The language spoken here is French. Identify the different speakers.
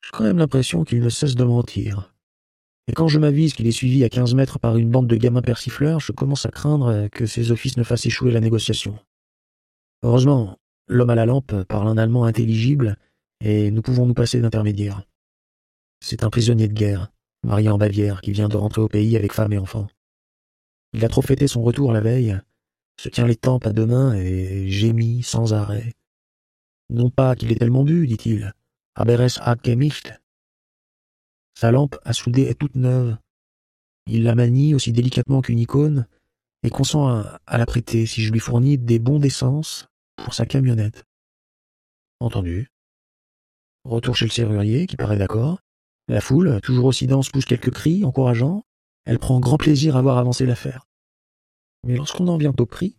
Speaker 1: J'ai quand même l'impression qu'il ne cesse de mentir. Et quand je m'avise qu'il est suivi à 15 mètres par une bande de gamins persifleurs, je commence à craindre que ses offices ne fassent échouer la négociation. Heureusement, l'homme à la lampe parle un allemand intelligible et nous pouvons nous passer d'intermédiaire. C'est un prisonnier de guerre, marié en Bavière, qui vient de rentrer au pays avec femme et enfants. Il a trop fêté son retour la veille, se tient les tempes à deux mains et gémit sans arrêt. Non pas qu'il ait tellement bu, dit-il. Aber es hat gemischt. Sa lampe à souder est toute neuve. Il la manie aussi délicatement qu'une icône et consent à la prêter si je lui fournis des bons d'essence pour sa camionnette. Entendu. Retour chez le serrurier, qui paraît d'accord. La foule, toujours aussi dense, pousse quelques cris encourageants. Elle prend grand plaisir à voir avancer l'affaire. Mais lorsqu'on en vient au prix,